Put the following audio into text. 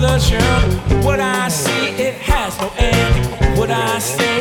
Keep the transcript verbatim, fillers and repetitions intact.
the truth. What I see, it has no end. What I say